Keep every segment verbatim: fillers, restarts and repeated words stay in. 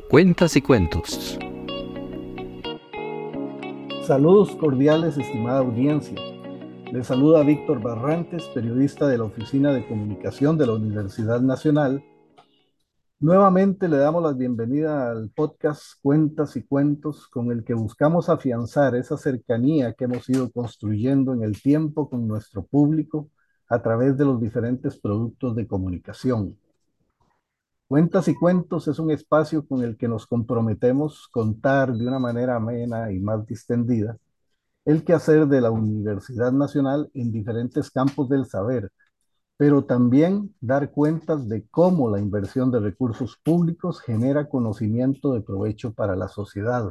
Cuentas y cuentos. Saludos cordiales, estimada audiencia. Les saluda Víctor Barrantes, periodista de la Oficina de Comunicación de la Universidad Nacional. Nuevamente le damos la bienvenida al podcast Cuentas y Cuentos, con el que buscamos afianzar esa cercanía que hemos ido construyendo en el tiempo con nuestro público a través de los diferentes productos de comunicación. Cuentas y Cuentos es un espacio con el que nos comprometemos contar de una manera amena y más distendida el quehacer de la Universidad Nacional en diferentes campos del saber, pero también dar cuentas de cómo la inversión de recursos públicos genera conocimiento de provecho para la sociedad.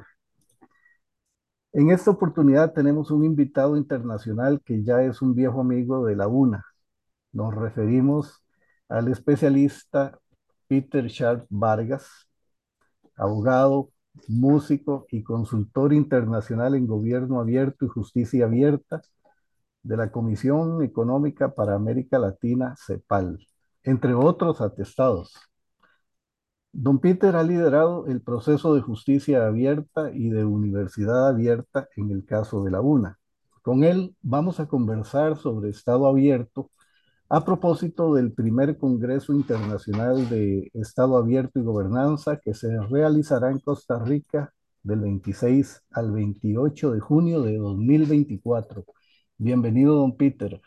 En esta oportunidad tenemos un invitado internacional que ya es un viejo amigo de la UNA. Nos referimos al especialista Peter Sharp Vargas, abogado, músico y consultor internacional en gobierno abierto y justicia abierta de la Comisión Económica para América Latina, CEPAL, entre otros atestados. Don Peter ha liderado el proceso de justicia abierta y de universidad abierta en el caso de la UNA. Con él vamos a conversar sobre Estado abierto a propósito del primer Congreso Internacional de Estado Abierto y Gobernanza que se realizará en Costa Rica del veintiséis al veintiocho de junio de dos mil veinticuatro. Bienvenido, don Peter.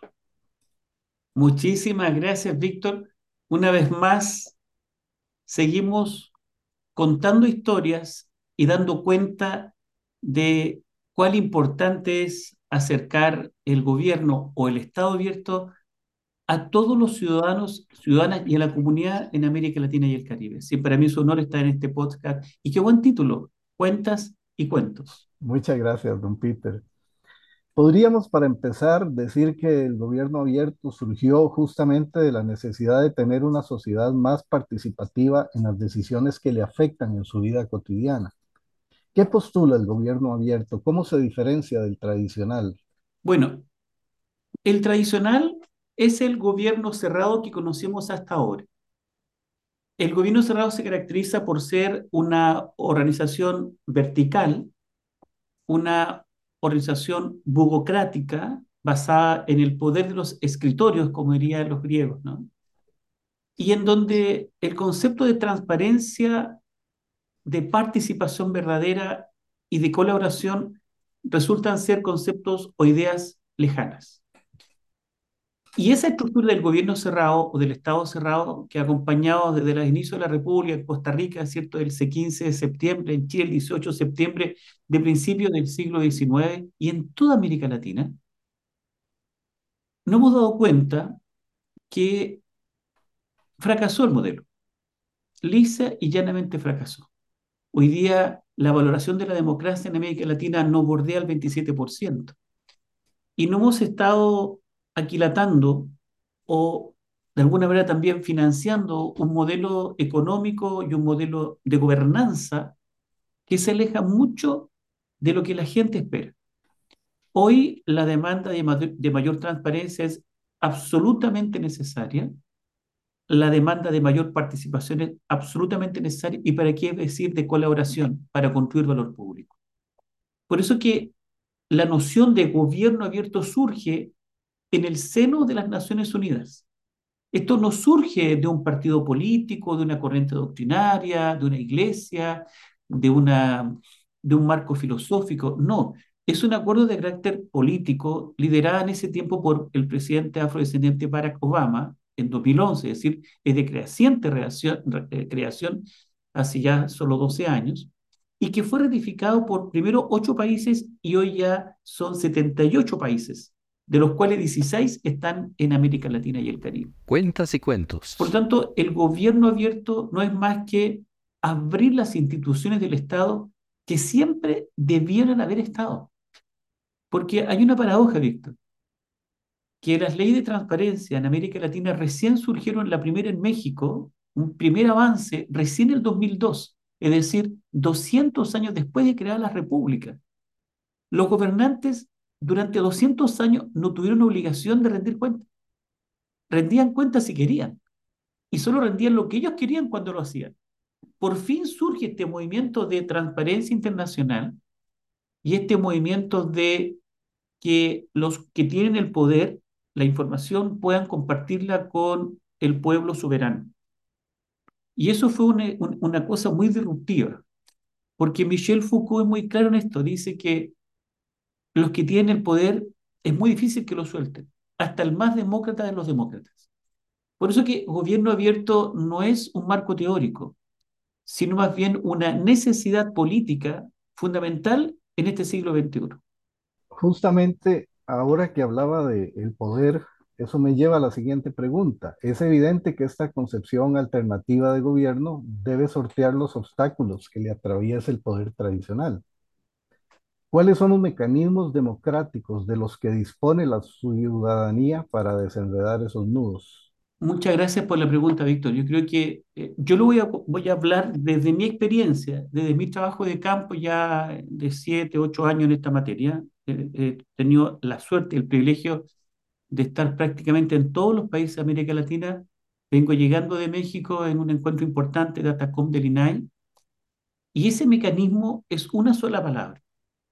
Muchísimas gracias, Víctor. Una vez más, seguimos contando historias y dando cuenta de cuán importante es acercar el gobierno o el Estado abierto a todos los ciudadanos, ciudadanas y a la comunidad en América Latina y el Caribe. Sí, para mí es un honor estar en este podcast. Y qué buen título, Cuentas y Cuentos. Muchas gracias, don Peter. Podríamos, para empezar, decir que el gobierno abierto surgió justamente de la necesidad de tener una sociedad más participativa en las decisiones que le afectan en su vida cotidiana. ¿Qué postula el gobierno abierto? ¿Cómo se diferencia del tradicional? Bueno, el tradicional es el gobierno cerrado que conocemos hasta ahora. El gobierno cerrado se caracteriza por ser una organización vertical, una organización burocrática basada en el poder de los escritorios, como dirían los griegos, ¿no? Y en donde el concepto de transparencia, de participación verdadera y de colaboración resultan ser conceptos o ideas lejanas. Y esa estructura del gobierno cerrado o del Estado cerrado que ha acompañado desde el inicio de la República en Costa Rica, ¿cierto? El quince de septiembre, en Chile el dieciocho de septiembre de principios del siglo diecinueve y en toda América Latina, nos hemos dado cuenta que fracasó el modelo, lisa y llanamente fracasó. Hoy día la valoración de la democracia en América Latina no bordea el veintisiete por ciento. Y no hemos estado aquilatando o de alguna manera también financiando un modelo económico y un modelo de gobernanza que se aleja mucho de lo que la gente espera. Hoy la demanda de, ma- de mayor transparencia es absolutamente necesaria, la demanda de mayor participación es absolutamente necesaria y para qué decir de colaboración para construir valor público. Por eso que la noción de gobierno abierto surge en el seno de las Naciones Unidas. Esto no surge de un partido político, de una corriente doctrinaria, de una iglesia, de, una, de un marco filosófico. No, es un acuerdo de carácter político liderado en ese tiempo por el presidente afrodescendiente Barack Obama en dos mil once, es decir, es de creciente creación, eh, creación hace ya solo doce años, y que fue ratificado por primero ocho países y hoy ya son setenta y ocho países, de los cuales dieciséis están en América Latina y el Caribe. Cuentas y Por lo cuentos. tanto, el gobierno abierto no es más que abrir las instituciones del Estado que siempre debieran haber estado. Porque hay una paradoja, Víctor, que las leyes de transparencia en América Latina recién surgieron, la primera en México, un primer avance recién en el dos mil dos, es decir, doscientos años después de crear la República. Los gobernantes durante doscientos años no tuvieron obligación de rendir cuentas. Rendían cuentas si querían y solo rendían lo que ellos querían cuando lo hacían. por fin surge este movimiento de transparencia internacional y este movimiento de que los que tienen el poder, la información, puedan compartirla con el pueblo soberano. Y eso fue una, un- una cosa muy disruptiva, porque Michel Foucault es muy claro en esto, dice que los que tienen el poder es muy difícil que lo suelten, hasta el más demócrata de los demócratas. Por eso que gobierno abierto no es un marco teórico, sino más bien una necesidad política fundamental en este siglo veintiuno. Justamente ahora que hablaba de el poder, eso me lleva a la siguiente pregunta. Es evidente que esta concepción alternativa de gobierno debe sortear los obstáculos que le atraviesa el poder tradicional. ¿Cuáles son los mecanismos democráticos de los que dispone la ciudadanía para desenredar esos nudos? Muchas gracias por la pregunta, Víctor. Yo creo que eh, yo lo voy a, voy a hablar desde mi experiencia, desde mi trabajo de campo ya de siete, ocho años en esta materia. Eh, He tenido la suerte y el privilegio de estar prácticamente en todos los países de América Latina. Vengo llegando de México en un encuentro importante de ATACOM del INAI, y ese mecanismo es una sola palabra: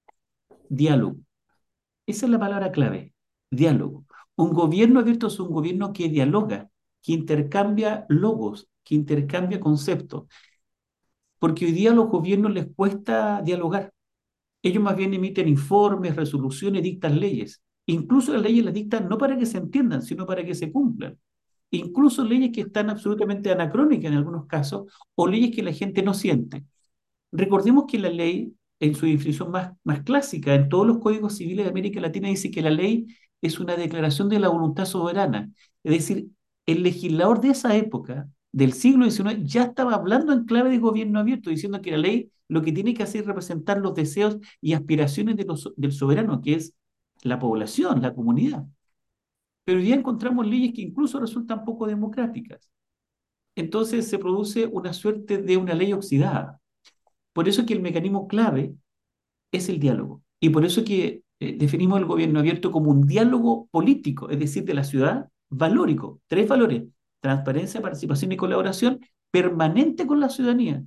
diálogo. Esa es la palabra clave: diálogo. Un gobierno abierto es un gobierno que dialoga, que intercambia logos, que intercambia conceptos, porque hoy día a los gobiernos les cuesta dialogar. Ellos más bien emiten informes, resoluciones, dictan leyes. Incluso las leyes las dictan no para que se entiendan, sino para que se cumplan. Incluso leyes que están absolutamente anacrónicas en algunos casos, o leyes que la gente no siente. Recordemos que la ley, en su definición más, más clásica, en todos los códigos civiles de América Latina, dice que la ley es una declaración de la voluntad soberana. Es decir, el legislador de esa época, del siglo diecinueve, ya estaba hablando en clave de gobierno abierto, diciendo que la ley lo que tiene que hacer es representar los deseos y aspiraciones de los, del soberano, que es la población, la comunidad. Pero hoy día encontramos leyes que incluso resultan poco democráticas. Entonces se produce una suerte de una ley oxidada. Por eso que el mecanismo clave es el diálogo. Y por eso que eh, definimos el gobierno abierto como un diálogo político, es decir, de la ciudad, valórico. Tres valores: transparencia, participación y colaboración permanente con la ciudadanía,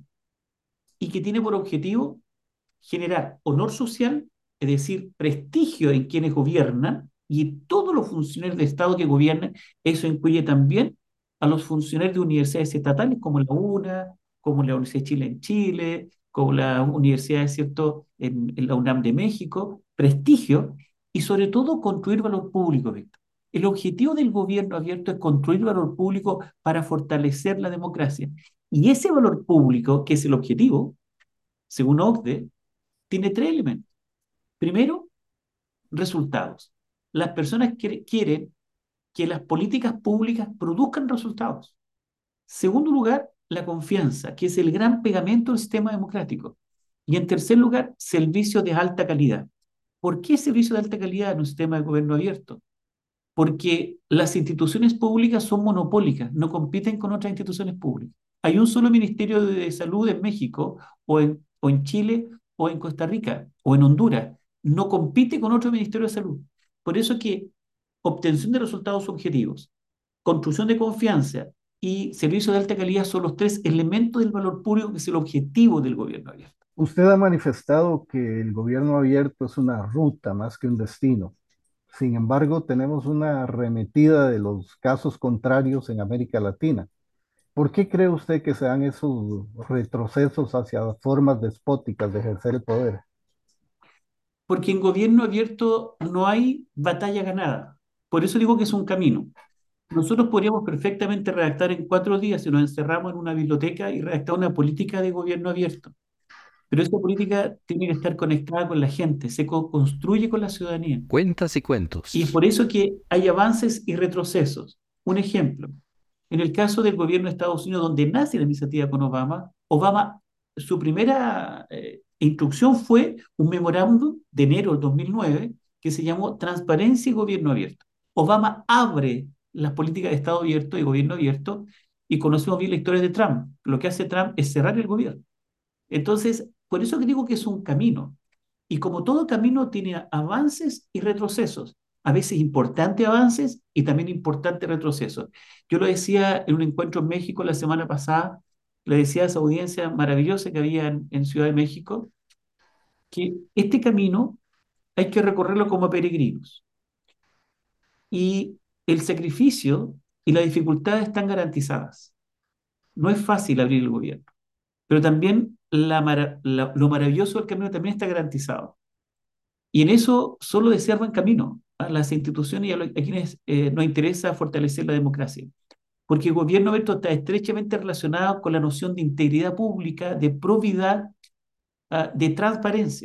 y que tiene por objetivo generar honor social, es decir, prestigio en quienes gobiernan y todos los funcionarios de Estado que gobiernan. Eso incluye también a los funcionarios de universidades estatales como la UNA, como la Universidad de Chile en Chile, como la Universidad, ¿cierto?, en, en la UNAM de México. Prestigio y sobre todo construir valor público, Víctor. El objetivo del gobierno abierto es construir valor público para fortalecer la democracia. Y ese valor público, que es el objetivo, según OCDE, tiene tres elementos. Primero, resultados. Las personas quiere- quieren que las políticas públicas produzcan resultados. Segundo lugar, la confianza, que es el gran pegamento del sistema democrático. Y en tercer lugar, servicios de alta calidad. ¿Por qué servicios de alta calidad en un sistema de gobierno abierto? Porque las instituciones públicas son monopólicas, no compiten con otras instituciones públicas. Hay un solo Ministerio de Salud en México, o en, o en Chile, o en Costa Rica, o en Honduras. No compite con otro Ministerio de Salud. Por eso que obtención de resultados objetivos, construcción de confianza y servicios de alta calidad son los tres elementos del valor público, que es el objetivo del gobierno abierto. Usted ha manifestado que el gobierno abierto es una ruta más que un destino. Sin embargo, tenemos una arremetida de los casos contrarios en América Latina. ¿Por qué cree usted que se dan esos retrocesos hacia formas despóticas de ejercer el poder? Porque en gobierno abierto no hay batalla ganada. Por eso digo que es un camino. Nosotros podríamos perfectamente redactar en cuatro días si nos encerramos en una biblioteca y redactar una política de gobierno abierto. Pero esa política tiene que estar conectada con la gente, se co- construye con la ciudadanía. Cuentas y Y es cuentos. por eso que hay avances y retrocesos. Un ejemplo: en el caso del gobierno de Estados Unidos, donde nace la iniciativa con Obama, Obama, su primera eh, instrucción fue un memorándum de enero del dos mil nueve que se llamó Transparencia y Gobierno Abierto. Obama abre las políticas de Estado abierto y gobierno abierto, y conocemos bien la historia de Trump. Lo que hace Trump es cerrar el gobierno. Entonces, por eso que digo que es un camino. Y como todo camino tiene avances y retrocesos, a veces importantes avances y también importantes retrocesos. Yo lo decía en un encuentro en México la semana pasada, le decía a esa audiencia maravillosa que había en, en Ciudad de México, que este camino hay que recorrerlo como peregrinos. Y el sacrificio y la dificultad están garantizadas. No es fácil abrir el gobierno, pero también la mara- la- lo maravilloso del camino también está garantizado. Y en eso solo desear buen camino a las instituciones y a, lo- a quienes eh, nos interesa fortalecer la democracia. Porque el gobierno abierto está estrechamente relacionado con la noción de integridad pública, de probidad, ah, de transparencia.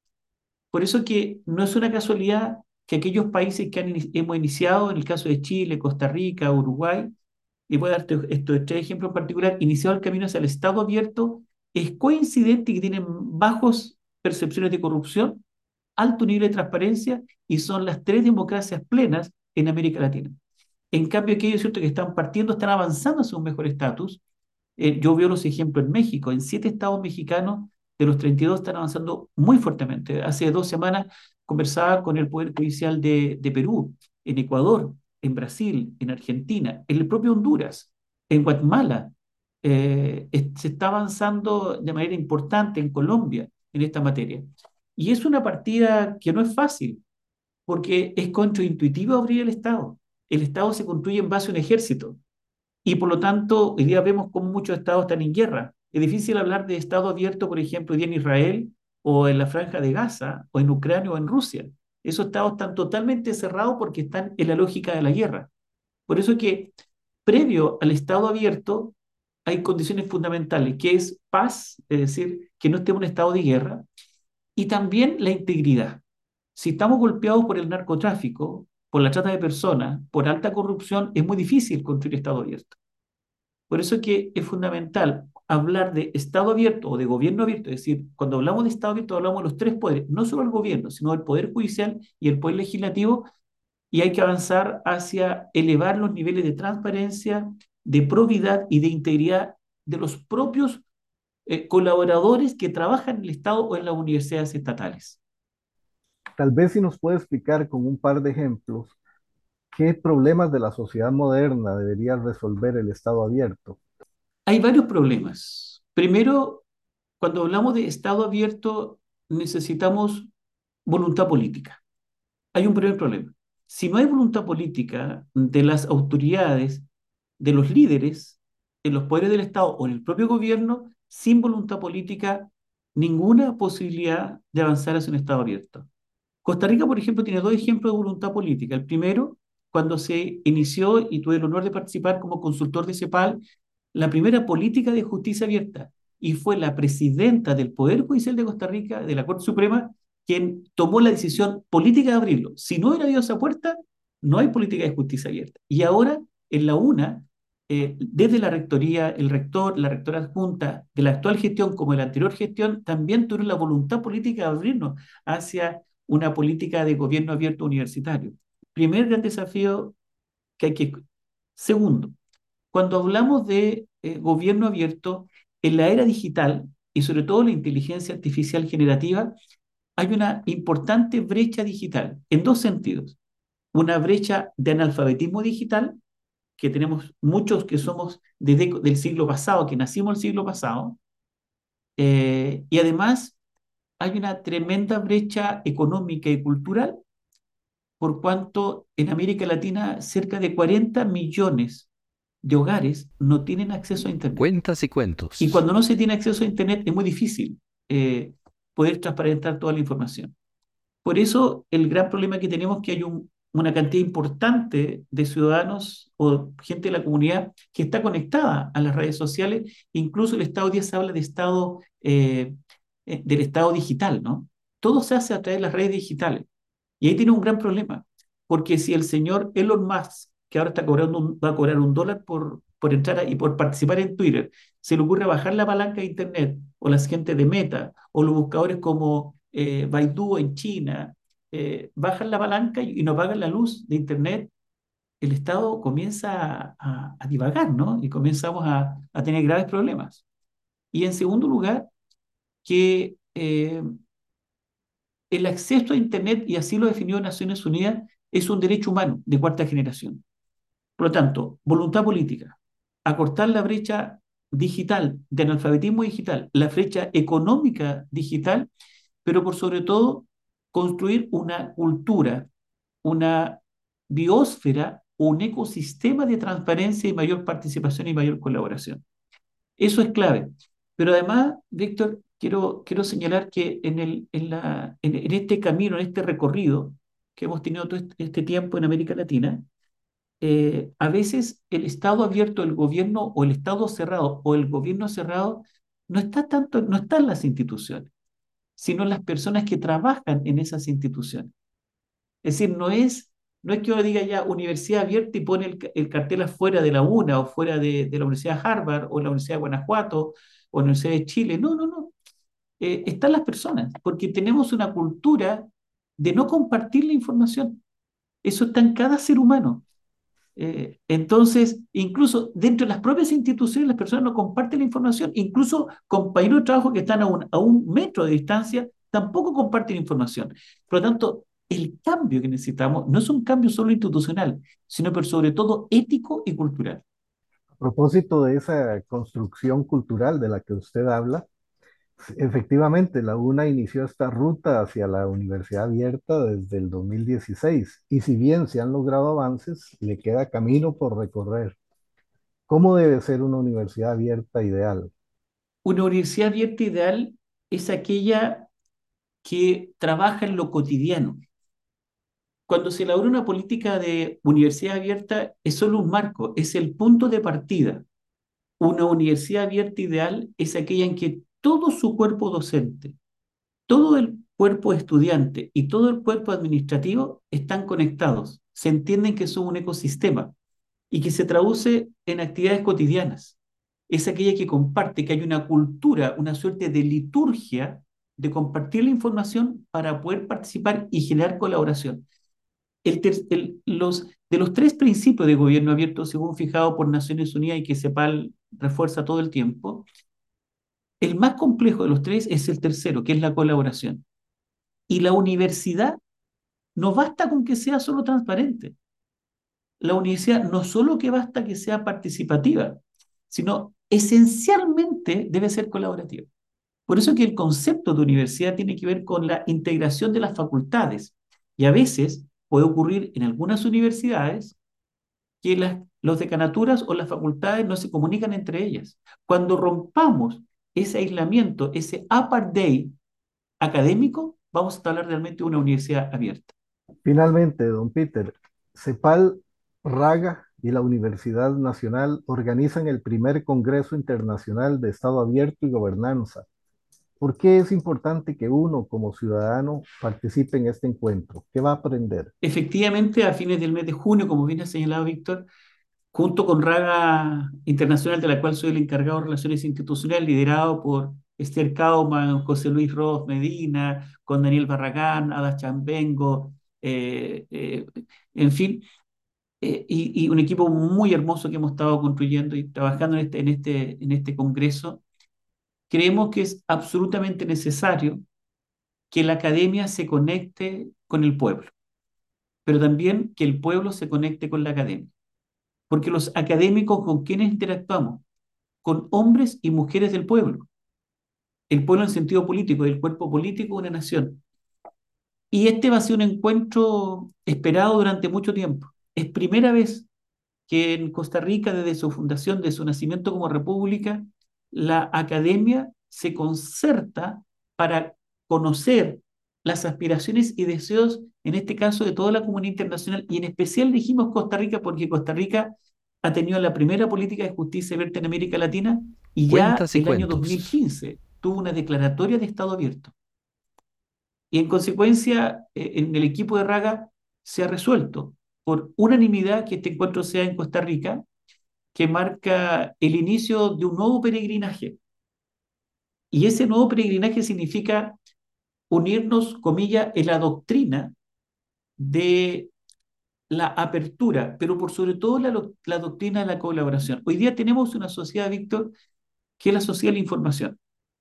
Por eso que no es una casualidad que aquellos países que han ini- hemos iniciado, en el caso de Chile, Costa Rica, Uruguay, y voy a darte estos tres ejemplos en particular, iniciado el camino hacia el Estado abierto, es coincidente y que tienen bajos percepciones de corrupción, alto nivel de transparencia y son las tres democracias plenas en América Latina. En cambio, aquellos ¿cierto? Que están partiendo, están avanzando hacia un mejor estatus. Eh, yo veo los ejemplos en México. En siete estados mexicanos, de los treinta y dos, están avanzando muy fuertemente. Hace dos semanas conversaba con el Poder Judicial de, de Perú, en Ecuador, en Brasil, en Argentina, en el propio Honduras, en Guatemala. Eh, es- se está avanzando de manera importante en Colombia en esta materia. Y es una partida que no es fácil, porque es contraintuitivo abrir el Estado. El Estado se construye en base a un ejército y por lo tanto hoy día vemos cómo muchos estados están en guerra. Es difícil hablar de Estado abierto, por ejemplo, hoy día en Israel o en la Franja de Gaza o en Ucrania o en Rusia. Esos estados están totalmente cerrados porque están en la lógica de la guerra. Por eso que previo al Estado abierto hay condiciones fundamentales, que es paz, es decir, que no estemos en un estado de guerra, y también la integridad. Si estamos golpeados por el narcotráfico, por la trata de personas, por alta corrupción, es muy difícil construir Estado abierto. Por eso es que es fundamental hablar de Estado abierto o de gobierno abierto, es decir, cuando hablamos de Estado abierto hablamos de los tres poderes, no solo el gobierno, sino el Poder Judicial y el Poder Legislativo, y hay que avanzar hacia elevar los niveles de transparencia, de probidad y de integridad de los propios eh, colaboradores que trabajan en el Estado o en las universidades estatales. Tal vez si nos puede explicar con un par de ejemplos qué problemas de la sociedad moderna debería resolver el Estado abierto. Hay varios problemas. Primero, cuando hablamos de Estado abierto, necesitamos voluntad política. Hay un primer problema. Si no hay voluntad política de las autoridades, de los líderes, en los poderes del Estado o en el propio gobierno, sin voluntad política, ninguna posibilidad de avanzar hacia un Estado abierto. Costa Rica, por ejemplo, tiene dos ejemplos de voluntad política. El primero, cuando se inició, y tuve el honor de participar como consultor de CEPAL, la primera política de justicia abierta, y fue la presidenta del Poder Judicial de Costa Rica, de la Corte Suprema, quien tomó la decisión política de abrirlo. Si no hubiera habido esa puerta, no hay política de justicia abierta. Y ahora, en la UNA, eh, desde la rectoría, el rector, la rectora adjunta de la actual gestión como de la anterior gestión, también tuvieron la voluntad política de abrirnos hacia una política de gobierno abierto universitario. Primer gran desafío que hay que... Segundo, cuando hablamos de eh, gobierno abierto, en la era digital y sobre todo la inteligencia artificial generativa, hay una importante brecha digital en dos sentidos. Una brecha de analfabetismo digital, que tenemos muchos que somos desde del siglo pasado, que nacimos el siglo pasado, eh, y además hay una tremenda brecha económica y cultural, por cuanto en América Latina cerca de cuarenta millones de hogares no tienen acceso a Internet. Cuentas y Y cuentos. cuando no se tiene acceso a Internet es muy difícil eh, poder transparentar toda la información. Por eso el gran problema que tenemos es que hay un- una cantidad importante de ciudadanos o gente de la comunidad que está conectada a las redes sociales. Incluso el Estado hoy día se habla de estado, eh, eh, del Estado digital, ¿no? Todo se hace a través de las redes digitales. Y ahí tiene un gran problema, porque si el señor Elon Musk, que ahora está cobrando un- va a cobrar un dólar por, por entrar a- y por participar en Twitter, se le ocurre bajar la palanca de Internet, o la gente de Meta, o los buscadores como eh, Baidu en China, eh, bajan la palanca y, y nos pagan la luz de Internet, el Estado comienza a, a- a divagar, ¿no? Y comenzamos a, a tener graves problemas. Y en segundo lugar, que eh, el acceso a Internet, y así lo definió Naciones Unidas, es un derecho humano de cuarta generación. Por lo tanto, voluntad política, acortar la brecha digital, de analfabetismo digital, la brecha económica digital, pero por sobre todo construir una cultura, una biosfera, un ecosistema de transparencia y mayor participación y mayor colaboración. Eso es clave. Pero además, Víctor, quiero, quiero señalar que en, el, en, la, en, en este camino, en este recorrido que hemos tenido todo este, este tiempo en América Latina, eh, a veces el Estado abierto, el gobierno o el Estado cerrado o el gobierno cerrado no está tanto, no están en las instituciones, sino en las personas que trabajan en esas instituciones. Es decir, no es, no es que uno diga ya universidad abierta y pone el, el cartel afuera de la UNA o fuera de, de la Universidad de Harvard o la Universidad de Guanajuato o la Universidad de Chile. No, no, no. Eh, están las personas, porque tenemos una cultura de no compartir la información. Eso está en cada ser humano. Eh, entonces, incluso dentro de las propias instituciones, las personas no comparten la información. Incluso compañeros de trabajo que están a un, a un metro de distancia tampoco comparten información. Por lo tanto, el cambio que necesitamos no es un cambio solo institucional, sino pero sobre todo ético y cultural. A propósito de esa construcción cultural de la que usted habla, efectivamente, la UNA inició esta ruta hacia la universidad abierta desde el dos mil dieciséis y si bien se han logrado avances, le queda camino por recorrer. ¿Cómo debe ser una universidad abierta ideal? Una universidad abierta ideal es aquella que trabaja en lo cotidiano. Cuando se elabora una política de universidad abierta, es solo un marco, es el punto de partida. Una universidad abierta ideal es aquella en que todo su cuerpo docente, todo el cuerpo estudiante y todo el cuerpo administrativo están conectados, se entienden que son un ecosistema y que se traduce en actividades cotidianas. Es aquella que comparte, que hay una cultura, una suerte de liturgia de compartir la información para poder participar y generar colaboración. El ter- el- los, de los tres principios de gobierno abierto, según fijado por Naciones Unidas y que CEPAL refuerza todo el tiempo, el más complejo de los tres es el tercero, que es la colaboración. Y la universidad no basta con que sea solo transparente. La universidad no solo que basta que sea participativa, sino esencialmente debe ser colaborativa. Por eso que el concepto de universidad tiene que ver con la integración de las facultades. Y a veces puede ocurrir en algunas universidades que las, los decanaturas o las facultades no se comunican entre ellas. Cuando rompamos ese aislamiento, ese apartheid académico, vamos a hablar realmente de una universidad abierta. Finalmente, don Peter, CEPAL, Raga y la Universidad Nacional organizan el primer Congreso Internacional de Estado Abierto y Gobernanza. ¿Por qué es importante que uno como ciudadano participe en este encuentro? ¿Qué va a aprender? Efectivamente, a fines del mes de junio, como bien ha señalado Víctor, junto con Raga Internacional, de la cual soy el encargado de Relaciones Institucionales, liderado por Esther Kauman, José Luis Ross Medina, con Daniel Barragán, Ada Chambengo, eh, eh, en fin, eh, y, y un equipo muy hermoso que hemos estado construyendo y trabajando en este, en este, en este congreso. Creemos que es absolutamente necesario que la academia se conecte con el pueblo, pero también que el pueblo se conecte con la academia. Porque los académicos con quienes interactuamos, con hombres y mujeres del pueblo, el pueblo en sentido político, el cuerpo político de una nación. Y este va a ser un encuentro esperado durante mucho tiempo. Es primera vez que en Costa Rica, desde su fundación, de su nacimiento como república, la academia se concerta para conocer las aspiraciones y deseos, en este caso, de toda la comunidad internacional, y en especial dijimos Costa Rica porque Costa Rica ha tenido la primera política de justicia abierta en América Latina y ya Cuentas y el año dos mil cuentos. quince tuvo una declaratoria de Estado abierto. Y en consecuencia, eh, en el equipo de Raga se ha resuelto por unanimidad que este encuentro sea en Costa Rica, que marca el inicio de un nuevo peregrinaje. Y ese nuevo peregrinaje significa unirnos, comillas, en la doctrina de la apertura, pero por sobre todo la, la doctrina de la colaboración. Hoy día tenemos una sociedad, Víctor, que es la sociedad de la información.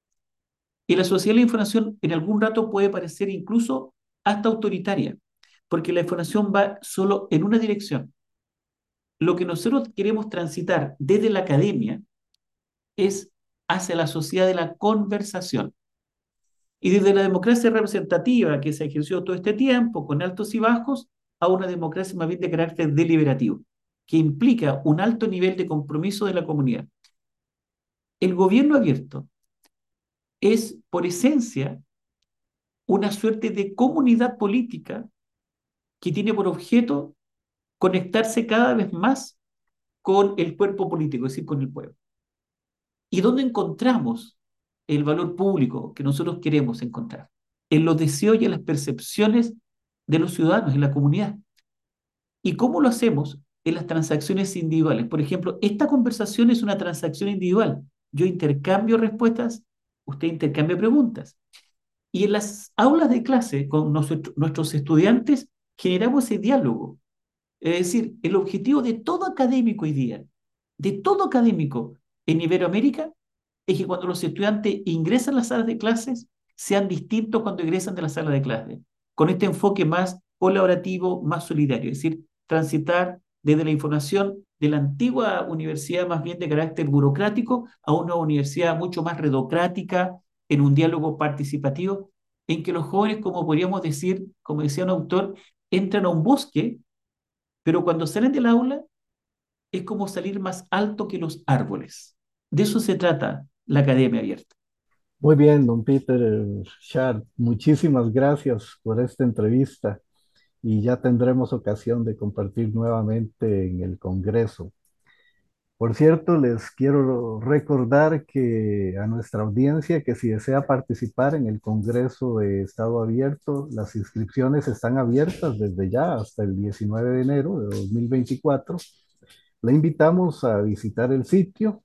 Y la sociedad de la información en algún rato puede parecer incluso hasta autoritaria, porque la información va solo en una dirección. Lo que nosotros queremos transitar desde la academia es hacia la sociedad de la conversación. Y desde la democracia representativa que se ejerció todo este tiempo, con altos y bajos, a una democracia más bien de carácter deliberativo, que implica un alto nivel de compromiso de la comunidad. El gobierno abierto es, por esencia, una suerte de comunidad política que tiene por objeto conectarse cada vez más con el cuerpo político, es decir, con el pueblo. ¿Y dónde encontramos el valor público que nosotros queremos encontrar? En los deseos y en las percepciones de los ciudadanos, en la comunidad. ¿Y cómo lo hacemos? En las transacciones individuales. Por ejemplo, esta conversación es una transacción individual. Yo intercambio respuestas, usted intercambia preguntas. Y en las aulas de clase con nosotros, nuestros estudiantes generamos ese diálogo. Es decir, el objetivo de todo académico hoy día, de todo académico en Iberoamérica, es que cuando los estudiantes ingresan a las salas de clases, sean distintos cuando ingresan de la sala de clases, con este enfoque más colaborativo, más solidario, es decir, transitar desde la información de la antigua universidad más bien de carácter burocrático a una universidad mucho más redocrática, en un diálogo participativo, en que los jóvenes, como podríamos decir, como decía un autor, entran a un bosque, pero cuando salen del aula es como salir más alto que los árboles. De eso se trata la academia abierta. Muy bien, don Peter Sharp, muchísimas gracias por esta entrevista y ya tendremos ocasión de compartir nuevamente en el Congreso. Por cierto, les quiero recordar que a nuestra audiencia que si desea participar en el Congreso de Estado Abierto, las inscripciones están abiertas desde ya hasta el diecinueve de enero de dos mil veinticuatro. Le invitamos a visitar el sitio,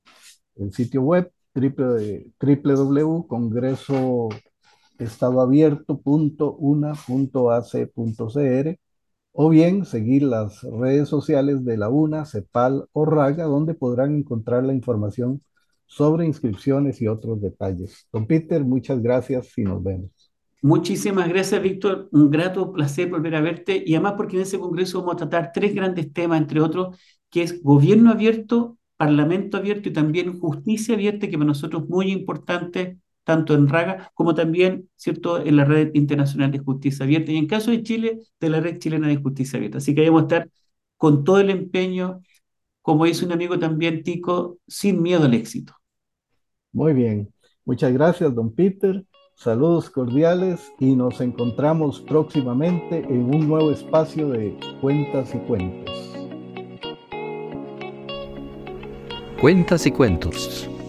el sitio web w w w punto congreso estado abierto punto una punto a c punto c r o bien seguir las redes sociales de la UNA, CEPAL o RAGA, donde podrán encontrar la información sobre inscripciones y otros detalles. Don Peter, muchas gracias y nos vemos. Muchísimas gracias, Víctor. Un grato placer volver a verte y además porque en ese congreso vamos a tratar tres grandes temas, entre otros, que es gobierno abierto, parlamento abierto y también justicia abierta, que para nosotros es muy importante, tanto en RAGA como también, ¿cierto?, en la Red Internacional de Justicia Abierta y en caso de Chile, de la Red Chilena de Justicia Abierta. Así que debemos estar con todo el empeño, como dice un amigo también, Tico, sin miedo al éxito. Muy bien. Muchas gracias, don Peter. Saludos cordiales y nos encontramos próximamente en un nuevo espacio de Cuentas y Cuentos. Cuentas y cuentos.